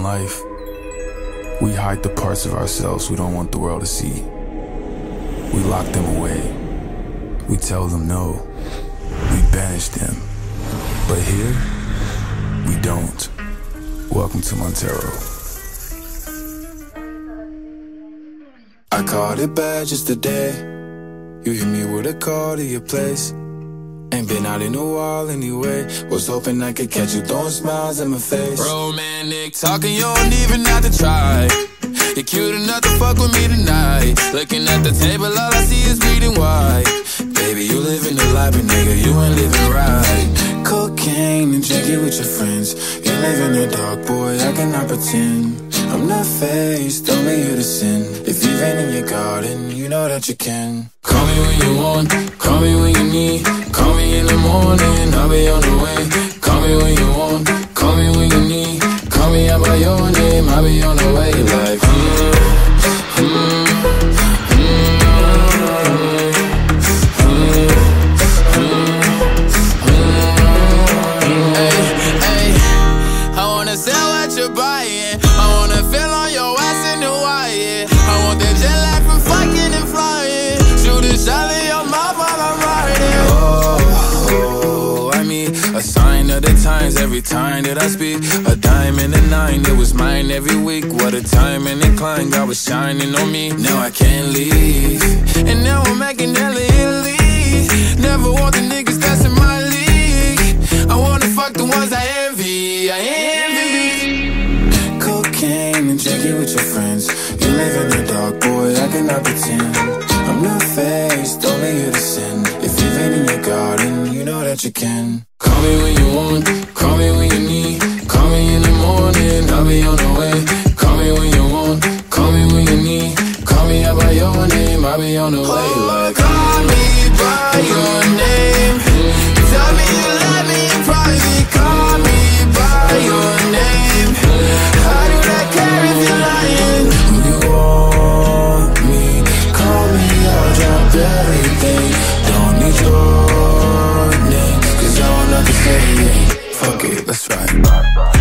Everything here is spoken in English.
life, we hide the parts of ourselves we don't want the world to see. We lock them away. We tell them no. We banish them. But here, we don't. Welcome to Montero. I caught it bad just today. You hit me with a call to your place. Ain't been out in a while anyway. Was hoping I could catch you throwing smiles in my face. Romantic talking, you don't even have to try. You're cute enough to fuck with me tonight. Looking at the table, all I see is bleeding white. Baby, you living the life, but nigga, you ain't living right. Cocaine and drinking with your friends. You live in the dark, boy, I cannot pretend. I'm not faced, only you to sin. If you've been in your garden, you know that you can. Call me when you want, call me when you need. Call me in the morning, I'll be on the way. Call me when you want, call me when you need. Call me out by your name, I'll be on the way. Like, I wanna sell what you're buying. I wanna feel on your ass in Hawaii. I want that jet lag from fucking and flying. Shoot a shot in your mouth while I'm riding. Oh, I mean, a sign of the times every time that I speak. A dime and a nine, it was mine every week. What a time and incline, God was shining on me. Now I can't leave, and now I'm making hella Italy. Never want the niggas that's in my league. I wanna fuck the ones I envy. I envy. Cocaine and drinking with your friends. You live in the dark, boy, I cannot pretend. I'm not faced, only you to sin. If you've been in your garden, you know that you can. Call me when you want, call me when you need. Call me in the morning, I'll be on the way. Call me when you want, call me when you need. Call me out by your name, I'll be on the way. Like, call me by your name. Tell me you love me in private. Call me by your name. How do I care if you're lying? When you want me, call me, I'll drop everything. Don't need your name, cause I want nothing to say. Fuck it, let's ride.